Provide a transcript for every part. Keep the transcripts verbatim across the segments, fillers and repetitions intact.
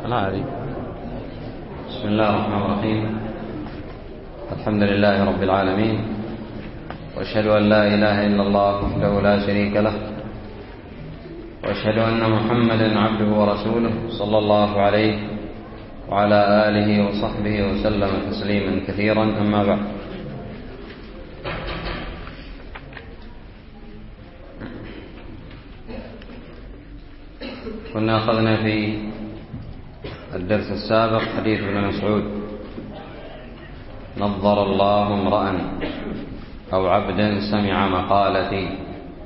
أنا عارف. بسم الله الرحمن الرحيم. الحمد لله رب العالمين، وأشهد أن لا إله إلا الله وحده لا شريك له، وأشهد أن محمدا عبده ورسوله صلى الله عليه وعلى آله وصحبه وسلم تسليما كثيرا. أما بعد، كنا أخذنا في الدرس السابق حديث ابن مسعود: نظر الله امرأ أو عبدا سمع مقالتي.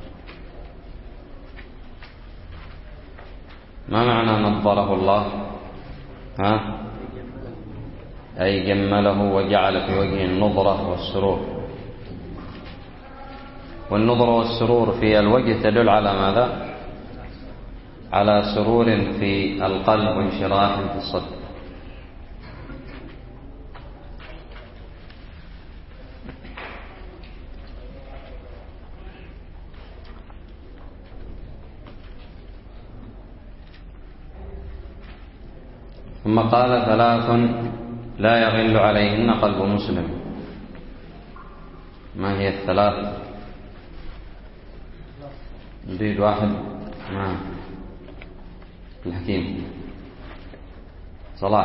ما معنى نظره الله؟ ها؟ أي جمله وجعل في وجهه النظرة والسرور. والنظرة والسرور في الوجه تدل على ماذا؟ على سرور في القلب وانشراح في الصدر. ثم قال: ثلاث لا يغل عليهن قلب مسلم. ما هي الثلاث؟ نريد واحد. نعم، الحكيم صلاح.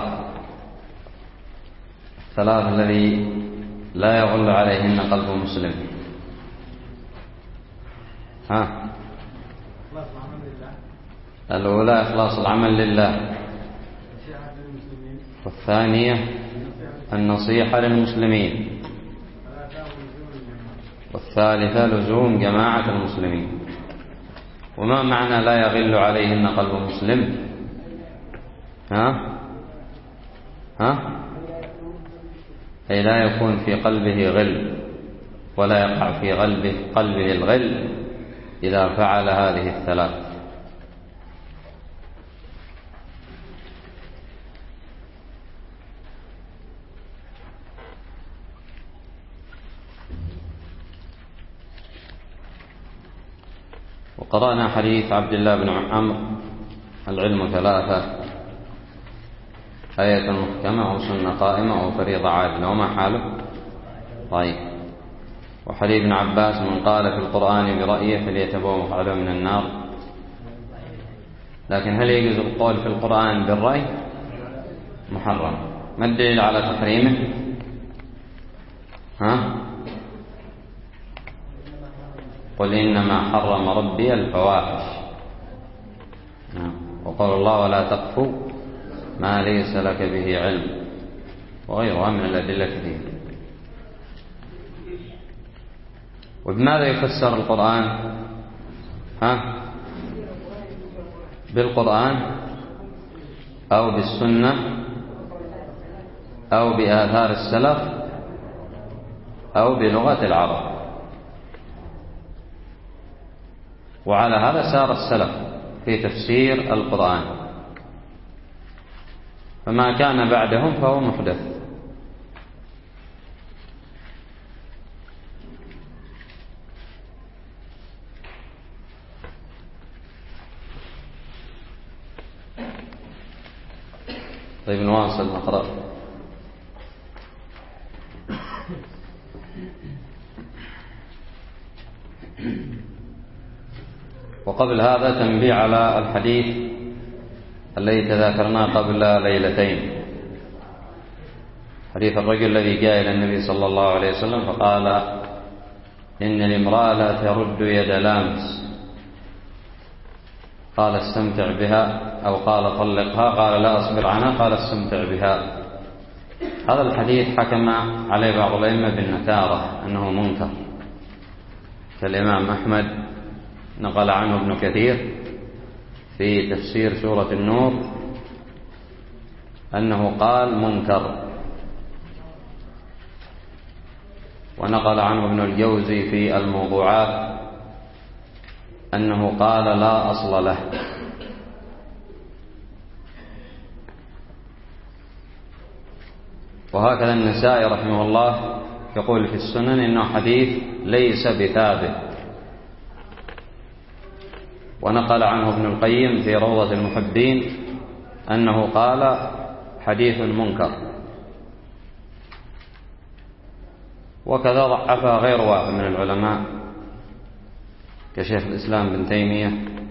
الثلاث الذي لا يغل عليهن قلب مسلم. ها؟ الأولى إخلاص العمل لله، والثانية النصيحة للمسلمين، والثالثة لزوم جماعة المسلمين. وما معنى لا يغل عليهن قلب مسلم؟ ها؟ ها؟ أي لا يكون في قلبه غل، ولا يقع في قلبه قلبه الغل إذا فعل هذه الثلاث. وقرأنا حديث عبد الله بن عمرو: العلم ثلاثة: آية محكمة، أو سنة قائمة، أو فريضة عادلة. وما حاله؟ طيب. وحديث ابن عباس: من قال في القرآن برأيه فليتبوأ مقعده من النار. لكن هل يجوز القول في القرآن بالرأي؟ محرم. ما الدليل على تحريمه؟ ها؟ قل إنما حرم ربي الفواحش. وقال الله: ولا تقف ما ليس لك به علم، وغيرها من الأدلة كثير. وبماذا يفسر القرآن؟ ها؟ بالقرآن أو بالسنة أو بآثار السلف أو بلغة العرب. وعلى هذا سار السلف في تفسير القرآن، فما كان بعدهم فهو محدث. طيب، نواصل نقرأ. وقبل هذا تنبيه على الحديث الذي تذاكرناه قبل ليلتين، حديث الرجل الذي جاء إلى النبي صلى الله عليه وسلم فقال: إن الامرأة لا ترد يد لامس. قال: استمتع بها، أو قال: طلقها. قال: لا أصبر عنها. قال: استمتع بها. هذا الحديث حكم عليه بعض الأئمة بالنكارة، أنه منكر، كالإمام أحمد نقل عنه ابن كثير في تفسير سورة النور أنه قال منكر، ونقل عنه ابن الجوزي في الموضوعات أنه قال لا أصل له. وهكذا النسائي رحمه الله يقول في السنن إنه حديث ليس بثابت. ونقل عنه ابن القيم في روضة المحبين أنه قال حديث منكر، وكذا ضعفها غير واحد من العلماء كشيخ الإسلام بن تيمية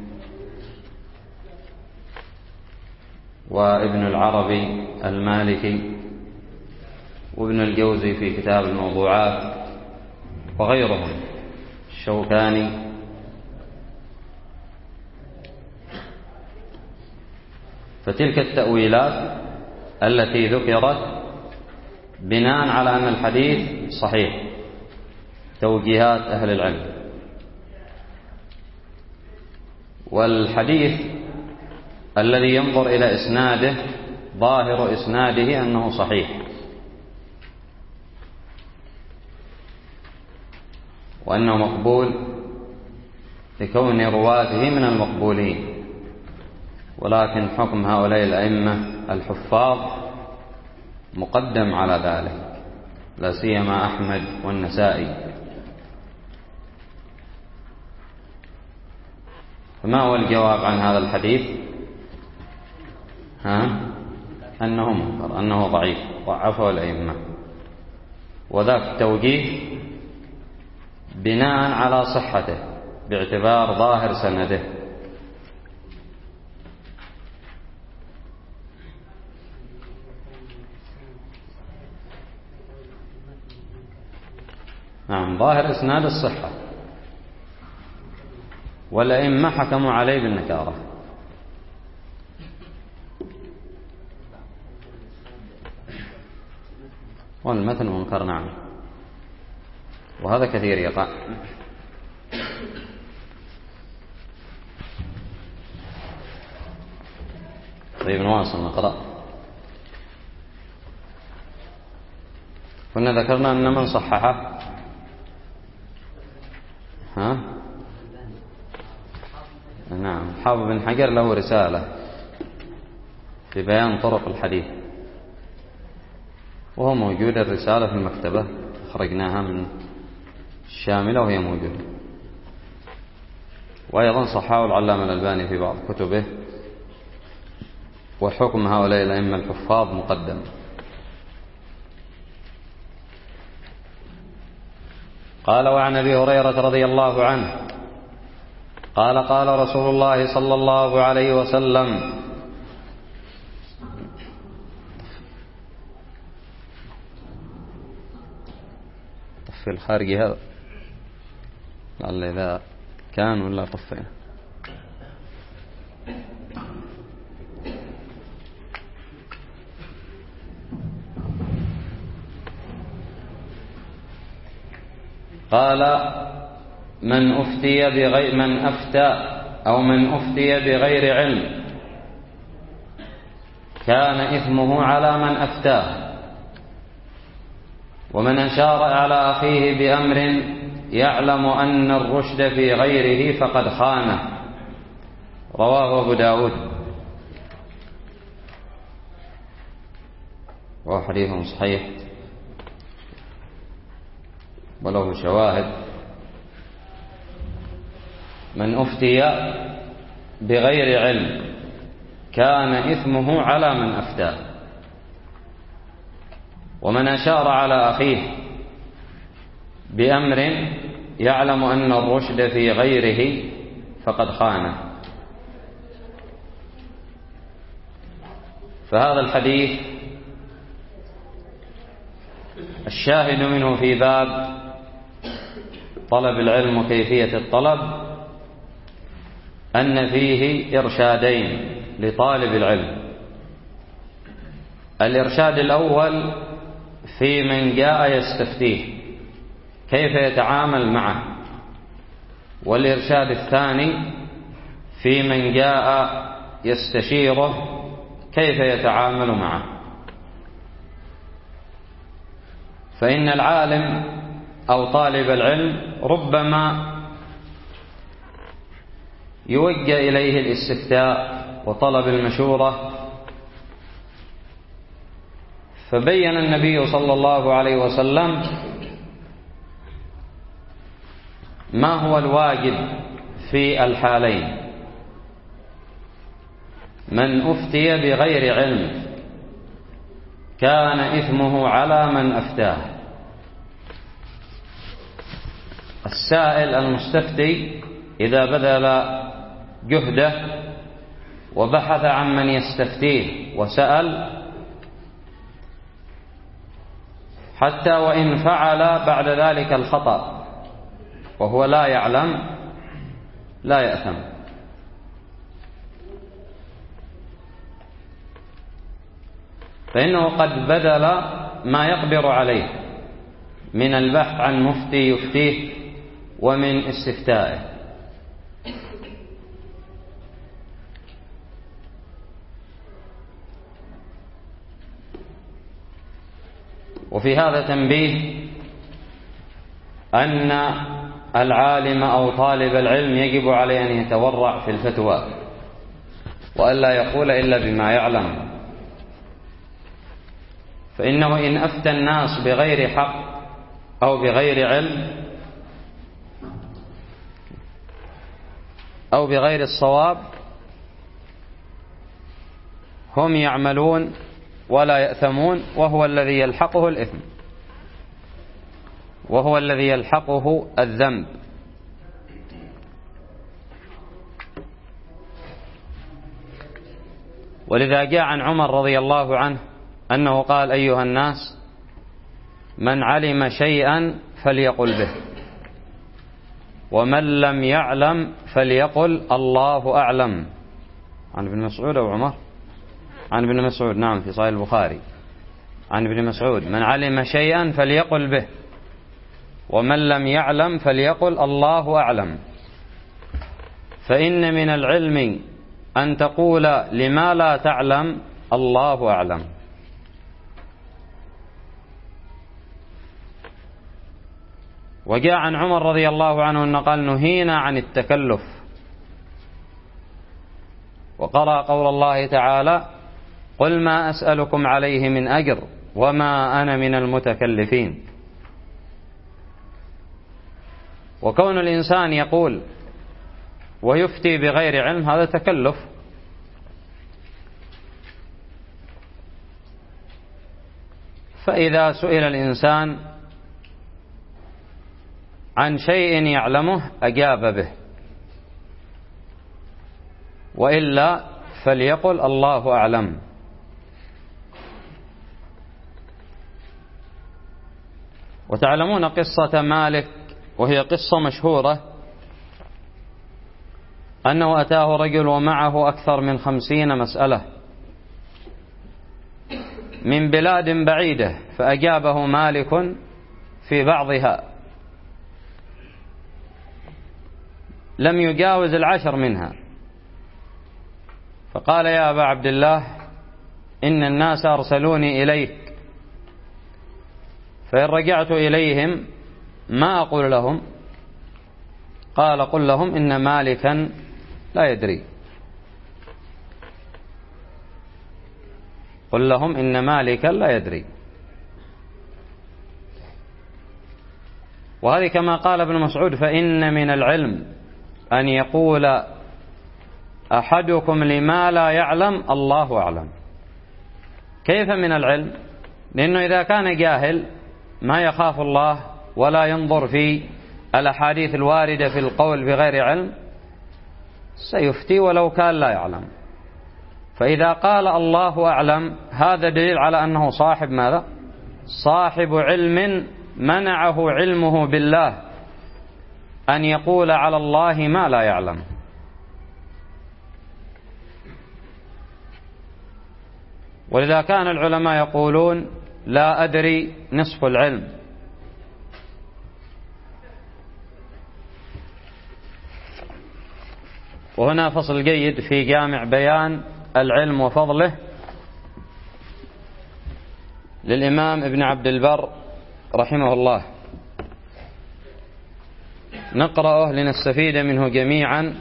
وابن العربي المالكي وابن الجوزي في كتاب الموضوعات وغيرهم، الشوكاني. فتلك التأويلات التي ذكرت بناء على أن الحديث صحيح، توجيهات أهل العلم. والحديث الذي ينظر إلى إسناده ظاهر إسناده أنه صحيح، وأنه مقبول لكون رواته من المقبولين، ولكن حكم هؤلاء الأئمة الحفاظ مقدم على ذلك، لا سيما أحمد والنسائي. فما هو الجواب عن هذا الحديث؟ ها؟ أنه منكر، أنه ضعيف، ضعفه الأئمة، وذاك توجيه بناء على صحته باعتبار ظاهر سنده. نعم، ظاهر إسناد الصحة، والأئمة حكموا عليه بالنكارة. والمتن منكر، نعم، وهذا كثير يقع. طيب نواصل نقرأ. كنا ذكرنا أن من صححه ها نعم حافظ بن حجر له رسالة في بيان طرق الحديث، وهو موجود الرسالة في المكتبة، خرجناها من الشاملة وهي موجودة. وأيضا صححه العلامة الألباني في بعض كتبه. وحكم هؤلاء الأئمة الحفاظ مقدم. قال: وعن أبي هريرة رضي الله عنه قال: قال رسول الله صلى الله عليه وسلم: في الخارج هذا لعل إذا كان ولا طفينا. قال: من أفتي بغير من أفتى أو من أفتي بغير علم كان إثمه على من أفتاه، ومن أشار على أخيه بأمر يعلم أن الرشد في غيره فقد خانه. رواه أبو داود، وهو حديث صحيح وله شواهد. من أفتي بغير علم كان إثمه على من أفتاه، ومن أشار على أخيه بأمر يعلم أن الرشد في غيره فقد خانه. فهذا الحديث الشاهد منه في باب طلب العلم وكيفية الطلب أن فيه إرشادين لطالب العلم. الإرشاد الأول في من جاء يستفتيه كيف يتعامل معه، والإرشاد الثاني في من جاء يستشيره كيف يتعامل معه. فإن العالم أو طالب العلم ربما يوجه إليه الاستفتاء وطلب المشورة، فبين النبي صلى الله عليه وسلم ما هو الواجب في الحالين من أفتي بغير علم كان إثمه على من أفتاه. السائل المستفتي إذا بذل جهده وبحث عن من يستفتيه وسأل حتى وإن فعل بعد ذلك الخطأ وهو لا يعلم لا يأثم. فإنه قد بذل ما يقدر عليه من البحث عن مفتي يفتيه ومن استفتائه. وفي هذا تنبيه أن العالم أو طالب العلم يجب عليه أن يتورع في الفتوى وألا يقول إلا بما يعلم، فإنه إن أفتى الناس بغير حق أو بغير علم أو بغير الصواب هم يعملون ولا يأثمون، وهو الذي يلحقه الإثم، وهو الذي يلحقه الذنب. ولذا جاء عن عمر رضي الله عنه أنه قال: أيها الناس، من علم شيئا فليقل به، ومن لم يعلم فليقل الله أعلم. عن ابن مسعود أو عمر؟ عن ابن مسعود، نعم، في صحيح البخاري عن ابن مسعود: من علم شيئا فليقل به، ومن لم يعلم فليقل الله أعلم. فإن من العلم أن تقول لما لا تعلم الله أعلم. وجاء عن عمر رضي الله عنه أنه قال: نهينا عن التكلف. وقرأ قول الله تعالى: قل ما أسألكم عليه من أجر وما أنا من المتكلفين. وكون الإنسان يقول ويفتي بغير علم هذا تكلف. فإذا سئل الإنسان عن شيء يعلمه أجاب به، وإلا فليقل الله أعلم. وتعلمون قصة مالك، وهي قصة مشهورة، أنه أتاه رجل ومعه أكثر من خمسين مسألة من بلاد بعيدة، فأجابه مالك في بعضها، لم يجاوز العشر منها. فقال: يا أبا عبد الله، إن الناس أرسلوني إليك، فإن رجعت إليهم ما أقول لهم؟ قال: قل لهم إن مالكا لا يدري. قل لهم إن مالكا لا يدري. وهذه كما قال ابن مسعود: فإن من العلم أن يقول أحدكم لما لا يعلم الله أعلم. كيف من العلم؟ لأنه إذا كان جاهل ما يخاف الله ولا ينظر في الأحاديث الواردة في القول بغير علم سيفتي ولو كان لا يعلم. فإذا قال الله أعلم هذا دليل على أنه صاحب ماذا؟ صاحب علم منعه علمه بالله أن يقول على الله ما لا يعلم. ولذا كان العلماء يقولون: لا أدري نصف العلم. وهنا فصل جيد في جامع بيان العلم وفضله للإمام ابن عبد البر رحمه الله، نقرأه لنستفيد منه جميعا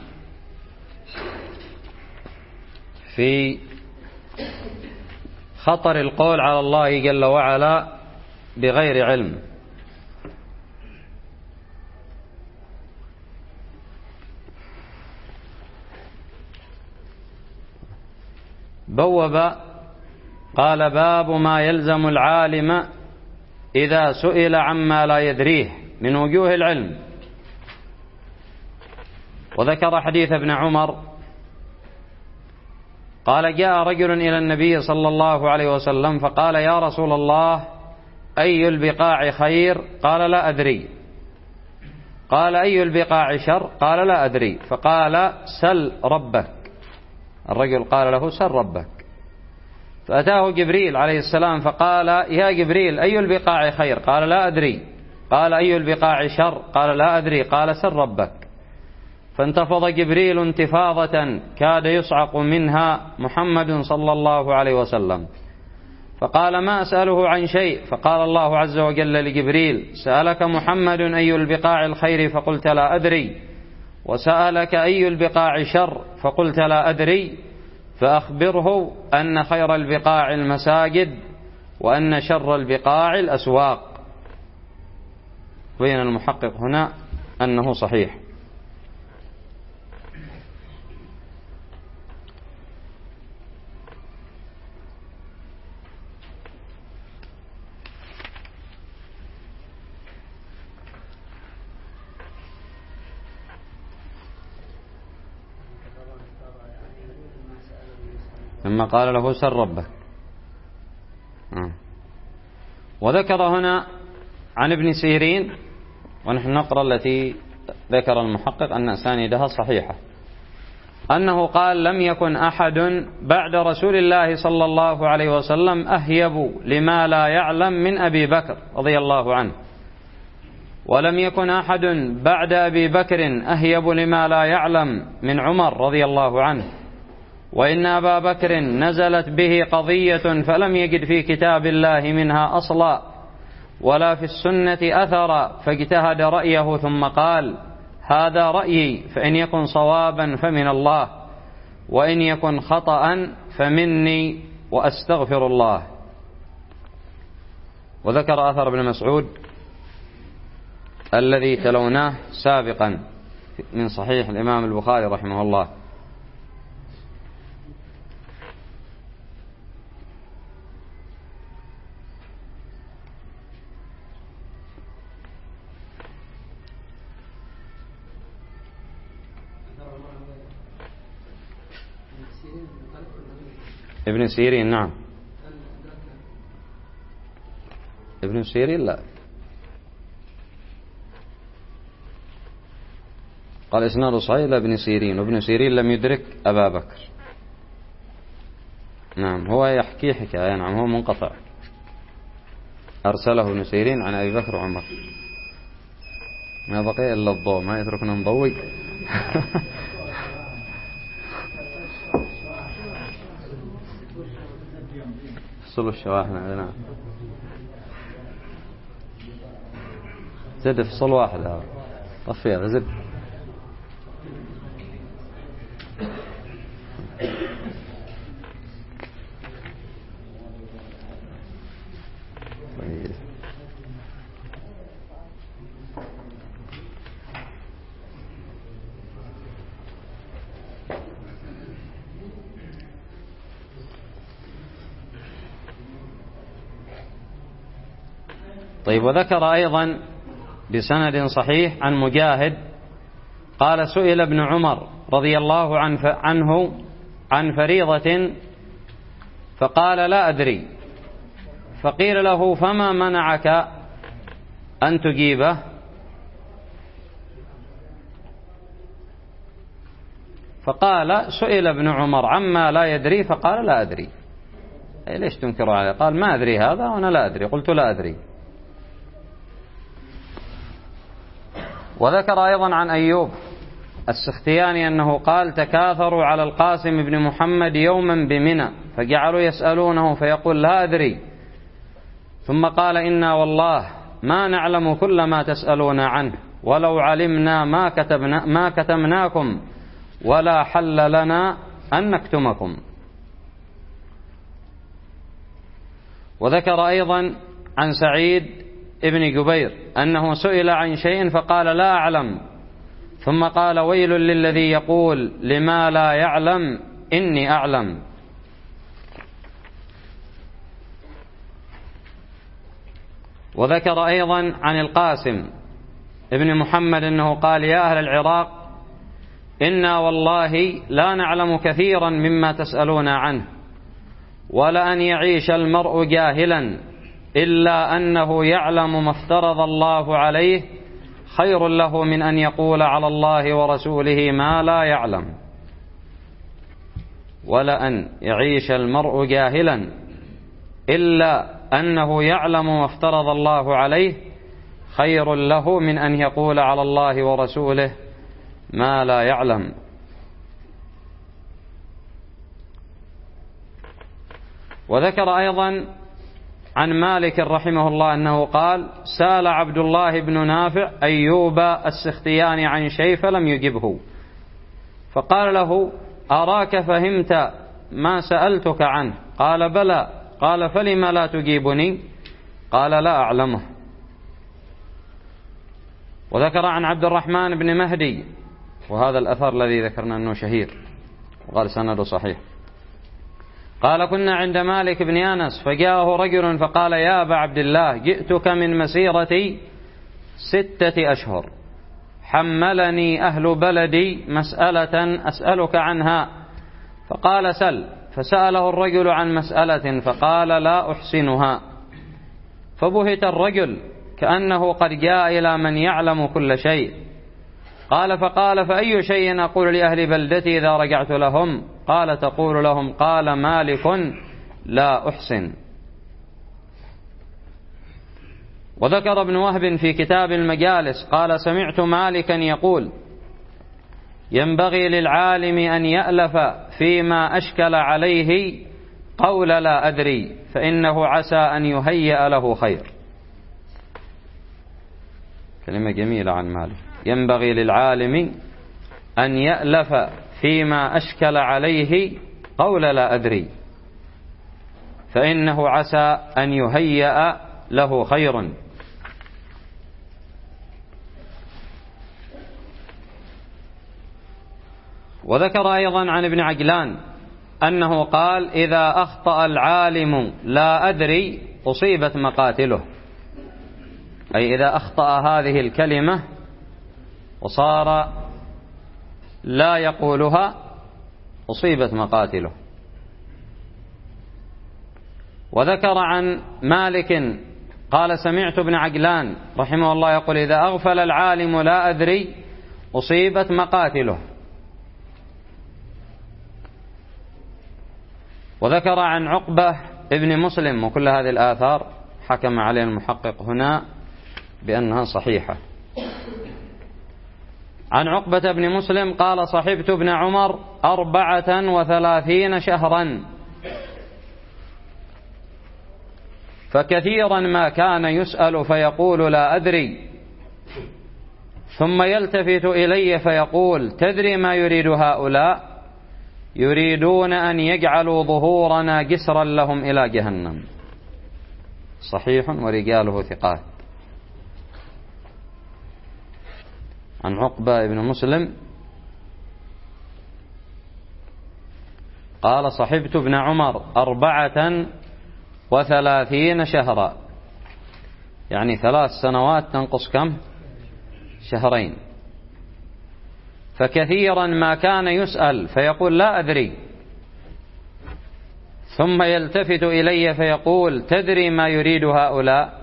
في خطر القول على الله جل وعلا بغير علم. بوب قال: باب ما يلزم العالم إذا سئل عما لا يدريه من وجوه العلم. وذكر حديث ابن عمر قال: جاء رجل إلى النبي صلى الله عليه وسلم فقال: يا رسول الله، أي البقاع خير؟ قال: لا أدري. قال: أي البقاع شر؟ قال: لا أدري. فقال: سل ربك. الرجل قال له: سل ربك. فأتاه جبريل عليه السلام فقال: يا جبريل، أي البقاع خير؟ قال: لا أدري. قال: أي البقاع شر؟ قال: لا أدري. قال: سل ربك. فانتفض جبريل انتفاضة كاد يصعق منها محمد صلى الله عليه وسلم، فقال: ما أسأله عن شيء. فقال الله عز وجل لجبريل: سألك محمد أي البقاع الخير فقلت لا أدري، وسألك أي البقاع شر فقلت لا أدري، فأخبره أن خير البقاع المساجد وأن شر البقاع الأسواق. بين المحقق هنا أنه صحيح. ثم قال له: سل ربك. وذكر هنا عن ابن سيرين، ونحن نقرأ التي ذكر المحقق أن أسانيدها صحيحة، أنه قال: لم يكن أحد بعد رسول الله صلى الله عليه وسلم أهيب لما لا يعلم من أبي بكر رضي الله عنه، ولم يكن أحد بعد أبي بكر أهيب لما لا يعلم من عمر رضي الله عنه، وإن أبا بكر نزلت به قضية فلم يجد في كتاب الله منها أصلا ولا في السنة أثرا، فاجتهد رأيه ثم قال: هذا رأيي، فإن يكن صوابا فمن الله، وإن يكن خطأ فمني، وأستغفر الله. وذكر أثر ابن مسعود الذي تلوناه سابقا من صحيح الإمام البخاري رحمه الله. ابن سيرين، نعم. ابن سيرين لا، قال إسناد صحيح لابن سيرين، وابن سيرين لم يدرك أبا بكر. نعم، هو يحكي حكاية، نعم، هو منقطع، أرسله ابن سيرين عن أبي بكر وعمر. ما بقي إلا الضوء، ما يتركنا مضوي. فصلوا الشواحن، نعم، زد فصل واحد، هذا طفي هذا، زد. طيب. وذكر أيضا بسند صحيح عن مجاهد قال: سئل ابن عمر رضي الله عنه عن فريضة فقال: لا أدري. فقيل له: فما منعك أن تجيبه؟ فقال: سئل ابن عمر عما لا يدري فقال: لا أدري. أي ليش تنكر عليه؟ قال: ما أدري هذا وأنا لا أدري. قلت: لا أدري. وذكر أيضا عن أيوب السختياني أنه قال: تكاثروا على القاسم بن محمد يوما بمنى فجعلوا يسألونه فيقول: لا أدري، ثم قال: إنا والله ما نعلم كل ما تسألون عنه، ولو علمنا ما كتبنا ما كتمناكم ولا حل لنا أن نكتمكم. وذكر أيضا عن سعيد ابن جبير أنه سئل عن شيء فقال: لا أعلم، ثم قال: ويل للذي يقول لما لا يعلم إني أعلم. وذكر أيضا عن القاسم ابن محمد أنه قال: يا أهل العراق، إنا والله لا نعلم كثيرا مما تسألون عنه، ولأن يعيش المرء جاهلا إلا أنه يعلم ما افترض الله عليه خير له من أن يقول على الله ورسوله ما لا يعلم. ولأن يعيش المرء جاهلا إلا أنه يعلم ما افترض الله عليه خير له من أن يقول على الله ورسوله ما لا يعلم. وذكر أيضا عن مالك رحمه الله أنه قال: سأل عبد الله بن نافع أيوب السختياني عن شيء فلم يجبه، فقال له: أراك فهمت ما سألتك عنه؟ قال: بلى. قال: فلم لا تجيبني؟ قال: لا أعلمه. وذكر عن عبد الرحمن بن مهدي، وهذا الأثر الذي ذكرنا أنه شهير وقال سنده صحيح، قال: كنا عند مالك بن أنس فجاءه رجل فقال: يا أبا عبد الله، جئتك من مسيرة ستة أشهر، حملني أهل بلدي مسألة أسألك عنها. فقال: سل. فسأله الرجل عن مسألة فقال: لا أحسنها. فبهت الرجل كأنه قد جاء إلى من يعلم كل شيء. قال: فقال: فأي شيء أقول لأهل بلدتي إذا رجعت لهم؟ قال: تقول لهم: قال مالك: لا أحسن. وذكر ابن وهب في كتاب المجالس قال: سمعت مالكا يقول: ينبغي للعالم أن يألف فيما أشكل عليه قول لا أدري، فإنه عسى أن يهيأ له خير. كلمة جميلة عن مالك: ينبغي للعالم أن يألف فيما أشكل عليه قول لا أدري، فإنه عسى أن يهيأ له خير. وذكر أيضا عن ابن عجلان أنه قال: إذا أخطأ العالم لا أدري أصيبت مقاتله، أي إذا أخطأ هذه الكلمة وصار لا يقولها أصيبت مقاتله. وذكر عن مالك قال: سمعت ابن عجلان رحمه الله يقول: إذا أغفل العالم لا أدري أصيبت مقاتله. وذكر عن عقبة ابن مسلم، وكل هذه الآثار حكم عليه المحقق هنا بأنها صحيحة. عن عقبة بن مسلم قال: صحبت ابن عمر أربعة وثلاثين شهرا، فكثيرا ما كان يسأل فيقول لا أدري، ثم يلتفت إلي فيقول: تدري ما يريد هؤلاء؟ يريدون أن يجعلوا ظهورنا جسرا لهم إلى جهنم. صحيح ورجاله ثقات. عن عقبة بن مسلم قال: صحبت ابن عمر أربعة وثلاثين شهرا، يعني ثلاث سنوات تنقص كم؟ شهرين. فكثيرا ما كان يسأل فيقول لا أدري، ثم يلتفت إلي فيقول: تدري ما يريد هؤلاء؟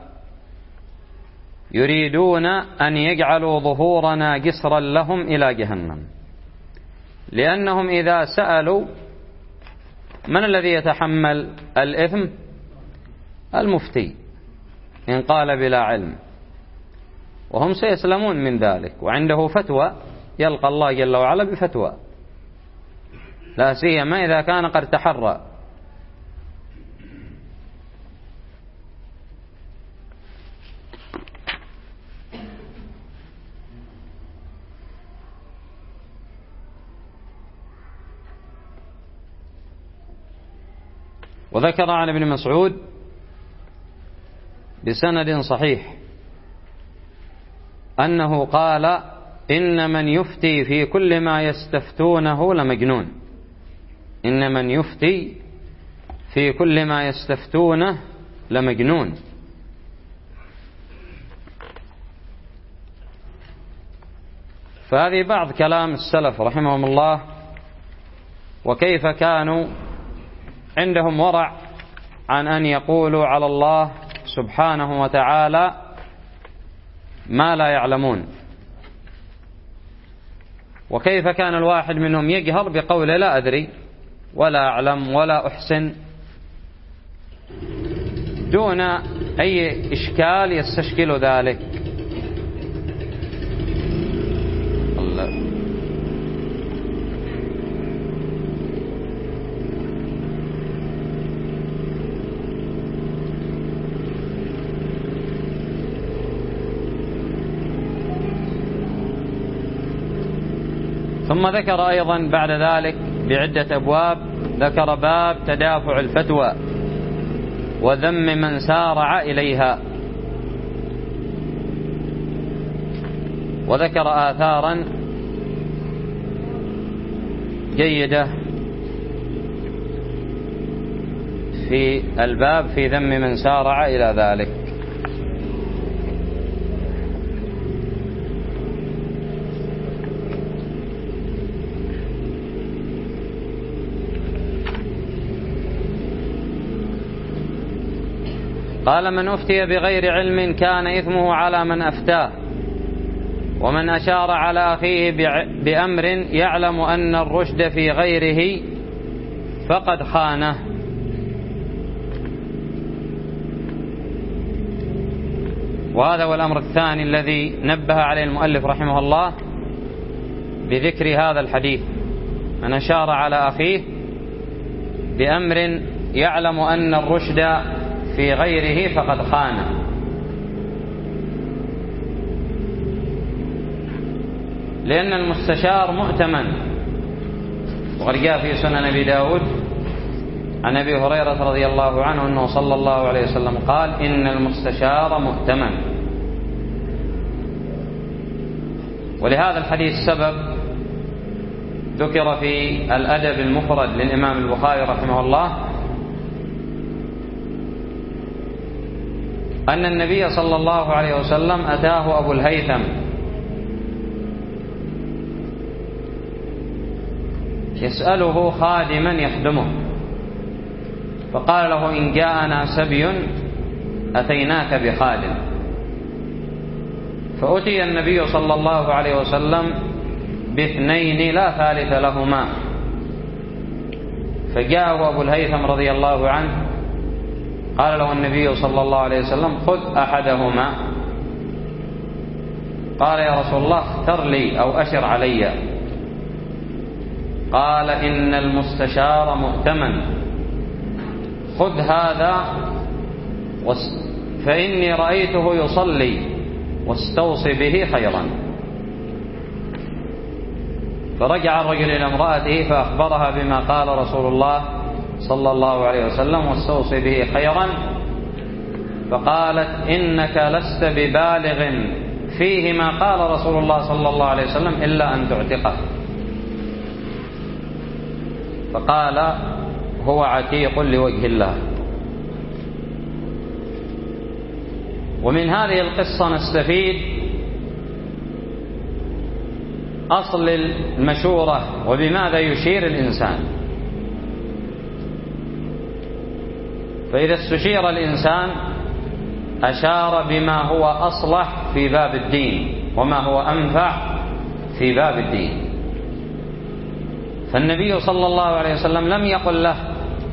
يريدون أن يجعلوا ظهورنا جسرا لهم إلى جهنم. لأنهم إذا سألوا من الذي يتحمل الإثم؟ المفتي إن قال بلا علم، وهم سيسلمون من ذلك، وعنده فتوى يلقى الله جل وعلا بفتوى، لا سيما إذا كان قد تحرى. وذكر عن ابن مسعود بسند صحيح أنه قال: إن من يفتي في كل ما يستفتونه لمجنون. إن من يفتي في كل ما يستفتونه لمجنون. فهذه بعض كلام السلف رحمهم الله، وكيف كانوا عندهم ورع عن أن يقولوا على الله سبحانه وتعالى ما لا يعلمون، وكيف كان الواحد منهم يجهر بقوله لا أدري ولا أعلم ولا أحسن دون أي إشكال يستشكل ذلك. ثم ذكر أيضا بعد ذلك بعدة أبواب، ذكر باب تدافع الفتوى وذم من سارع إليها، وذكر آثارا جيدة في الباب في ذم من سارع إلى ذلك. قال: من أفتي بغير علم كان إثمه على من أفتاه، ومن أشار على أخيه بأمر يعلم أن الرشد في غيره فقد خانه. وهذا هو الأمر الثاني الذي نبه عليه المؤلف رحمه الله بذكر هذا الحديث: من أشار على أخيه بأمر يعلم أن الرشد في غيره فقد خانه. لأن المستشار مؤتمن، وقد جاء في سنن أبي داود عن أبي هريرة رضي الله عنه أنه صلى الله عليه وسلم قال: إن المستشار مؤتمن. ولهذا الحديث سبب ذكر في الأدب المفرد للإمام البخاري رحمه الله أن النبي صلى الله عليه وسلم أتاه أبو الهيثم يسأله خادما يخدمه، فقال له: إن جاءنا سبي أتيناك بخادم. فأتي النبي صلى الله عليه وسلم باثنين لا ثالث لهما، فجاءه أبو الهيثم رضي الله عنه قال له النبي صلى الله عليه وسلم: خذ أحدهما. قال: يا رسول الله اختر لي أو أشر علي. قال: إن المستشار مؤتمن، خذ هذا فإني رأيته يصلي واستوصي به خيرا. فرجع الرجل إلى امرأته فأخبرها بما قال رسول الله صلى الله عليه وسلم واستوصي به خيرا، فقالت: إنك لست ببالغ فيه ما قال رسول الله صلى الله عليه وسلم إلا أن تعتقه. فقال: هو عتيق لوجه الله. ومن هذه القصة نستفيد أصل المشورة وبماذا يشير الإنسان. فإذا استشير الإنسان أشار بما هو أصلح في باب الدين وما هو أنفع في باب الدين. فالنبي صلى الله عليه وسلم لم يقل له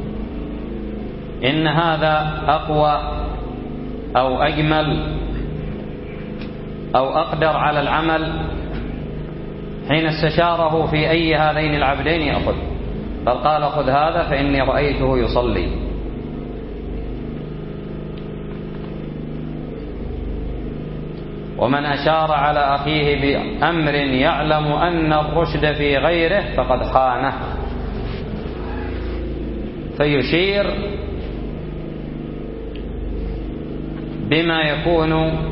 إن هذا أقوى أو أجمل أو أقدر على العمل حين استشاره في أي هذين العبدين يأخذ، بل قال: خذ هذا فإني رأيته يصلي. ومن أشار على أخيه بأمر يعلم أن الرشد في غيره فقد خانه. فيشير بما يكون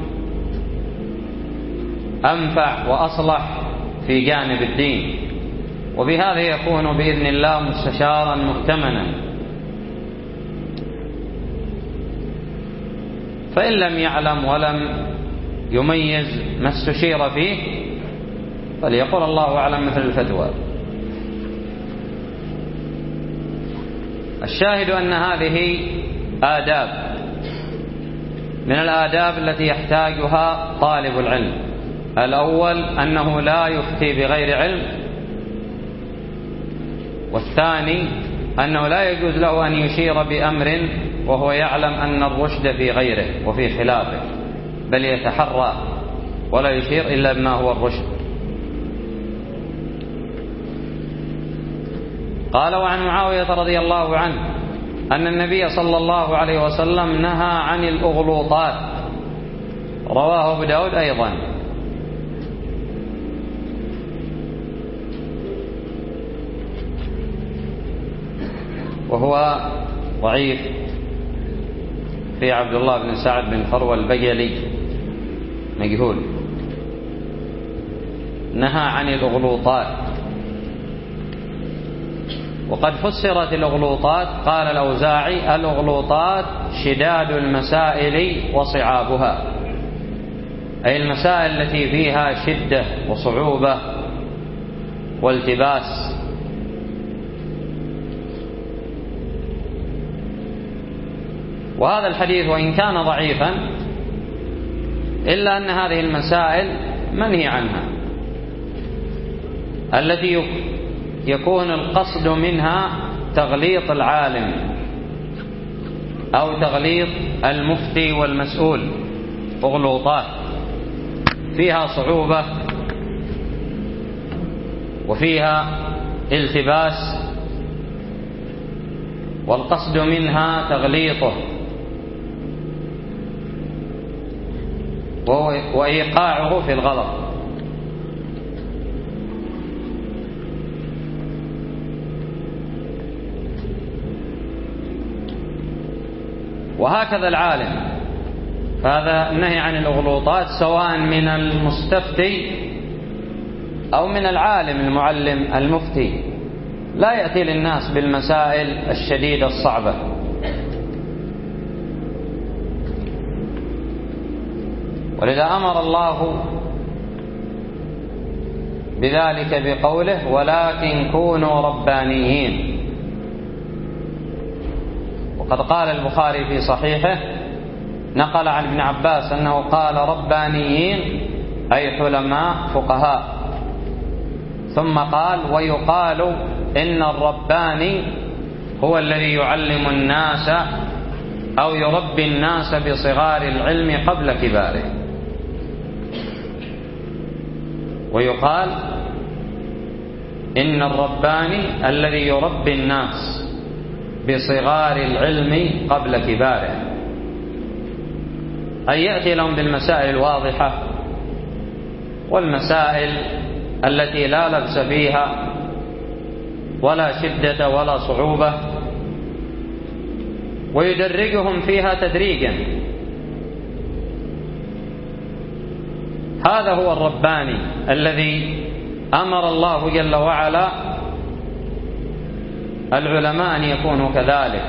أنفع وأصلح في جانب الدين، وبهذا يكون بإذن الله مستشارا مؤتمنا. فإن لم يعلم ولم يميز ما استشير فيه فليقول الله أعلم مثل الفتوى. الشاهد أن هذه آداب من الآداب التي يحتاجها طالب العلم. الأول أنه لا يفتي بغير علم، والثاني أنه لا يجوز له أن يشير بأمر وهو يعلم أن الرشد في غيره وفي خلافه، بل يتحرى ولا يشير إلا بما هو الرشد. قال: وعن معاوية رضي الله عنه أن النبي صلى الله عليه وسلم نهى عن الأغلوطات، رواه أبو داود أيضا. وهو ضعيف في عبد الله بن سعد بن فروة البجلي، مجهول. نهى عن الأغلوطات. وقد فسرت الأغلوطات، قال الأوزاعي: الأغلوطات شداد المسائل وصعابها، أي المسائل التي فيها شدة وصعوبة والتباس. وهذا الحديث وإن كان ضعيفا إلا أن هذه المسائل منهي عنها، التي يكون القصد منها تغليط العالم أو تغليط المفتي والمسؤول. أغلوطات فيها صعوبة وفيها التباس، والقصد منها تغليطه وإيقاعه في الغلط. وهكذا العالم، فهذا النهي عن الأغلوطات سواء من المستفتي أو من العالم المعلم المفتي، لا يأتي للناس بالمسائل الشديدة الصعبة. ولذا أمر الله بذلك بقوله: ولكن كونوا ربانيين. وقد قال البخاري في صحيحه، نقل عن ابن عباس أنه قال: ربانيين أي حلماء فقهاء. ثم قال: ويقال إن الرباني هو الذي يعلم الناس أو يربي الناس بصغار العلم قبل كباره. ويقال إن الرباني الذي يربي الناس بصغار العلم قبل كباره، أي يأتي لهم بالمسائل الواضحة والمسائل التي لا لبس فيها ولا شدة ولا صعوبة، ويدرجهم فيها تدريجا. هذا هو الرباني الذي أمر الله جل وعلا العلماء أن يكونوا كذلك.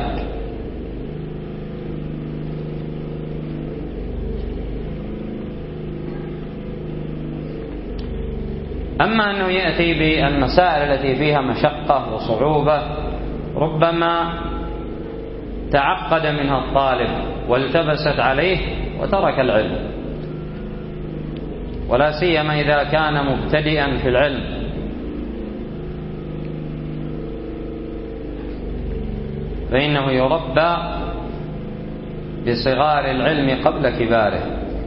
أما أنه يأتي بالمسائل التي فيها مشقة وصعوبة ربما تعقد منها الطالب والتبست عليه وترك العلم، ولا سيما إذا كان مبتدئا في العلم. فإنه يربى بصغار العلم قبل كباره.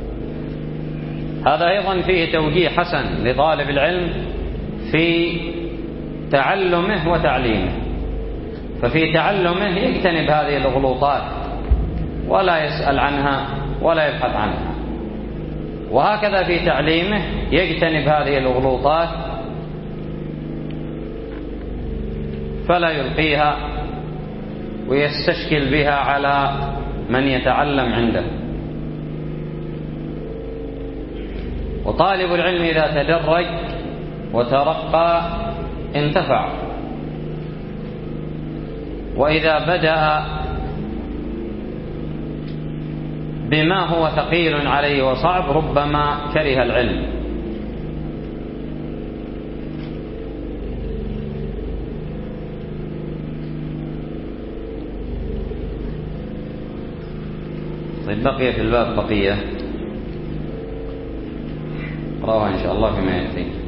هذا أيضا فيه توجيه حسن لطالب العلم في تعلمه وتعليمه. ففي تعلمه يجتنب هذه الغلوطات ولا يسأل عنها ولا يبحث عنها، وهكذا في تعليمه يجتنب هذه الغلوطات فلا يلقيها ويستشكل بها على من يتعلم عنده. وطالب العلم إذا تدرج وترقى انتفع، وإذا بدأ بما هو ثقيل عليه وصعب ربما كره العلم. طيب بقي في الباب بقية نقرأها إن شاء الله فيما يأتي.